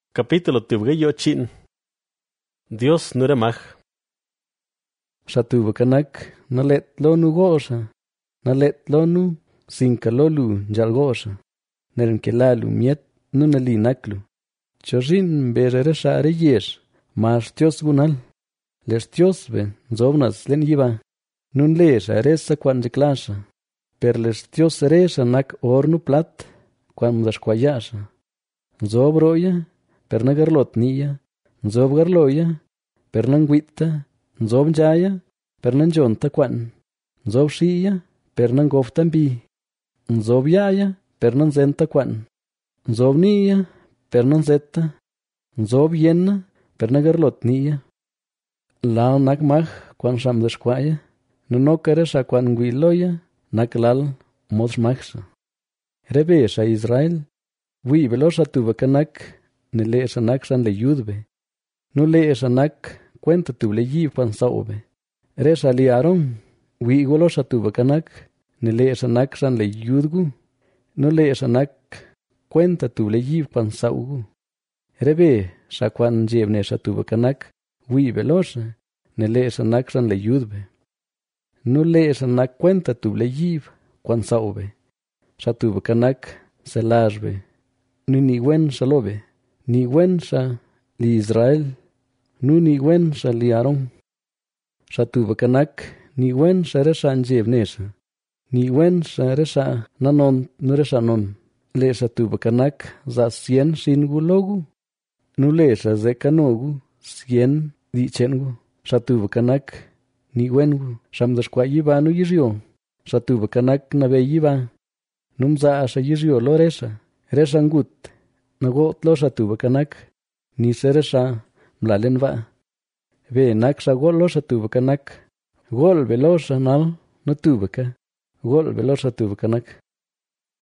Capítulo tibgayo chin. Dios nuramaj. Xatubakanak nalet lonu gosha, nalet lonu sinkalolu jalgosha, nerenkelalu miet nunali naklu. Chorin berere share yesh, mas Dios gunal, les Dios be zobnas len yiba, nun lesh aresa kwan jeklasha, per les Dios eresha nak ornu plat, kwan mudashkwayasha. Zobroya, per nagarlot niya, zob garloya, per nanguita, zob jaya, per nanjonta kwan, zob shiya, per nangofta mbi, zob yaya, per nanzenta kwan, zob niya, per nanzeta, zob yenna, per nagarlot niya. Lal nak mag kwan shamdashkwaya, nunokaresha kwan nguiloya, nak lal modshmagsha. Rebesha Israel, wi velosha tubakanak, ne leesha nak shan le yudbe. Nu leesha nak cuenta tu le yi pan saube. Resha li Aaron, wi golosha tubakanak, ne leesha nak shan le yudgu. Nu leesha nak cuenta tu le yi pan saugu. Rebe shakwan jebnesha tubakanak, wi velosha, ne leesha nak shan le yudbe. Nu leesha nak cuenta tu le yi pan saube. Shatubakanak selajbe. Nu ni wen shalobe. Ni wen sha li Israel, nu ni wen sha li Aaron. Shatubakanak, ni wen sha resha njebnesha. Ni wen sha resha nanon nu resha non. Le shatubakanak za 100 shingu logu. Nu le sha zekanogu 100 dichengu. Shatubakanak, ni wengu. Shamdashkwa yiba nu yiryo. Shatubakanak nabe yiba. Numza asha yiryo lo resha. Resha ngut. Nagot lo shatubakanak, ni seresha mlalenva. Ve nak shagol lo shatubakanak, gol velosha nal no tubaka, gol velosha tubakanak.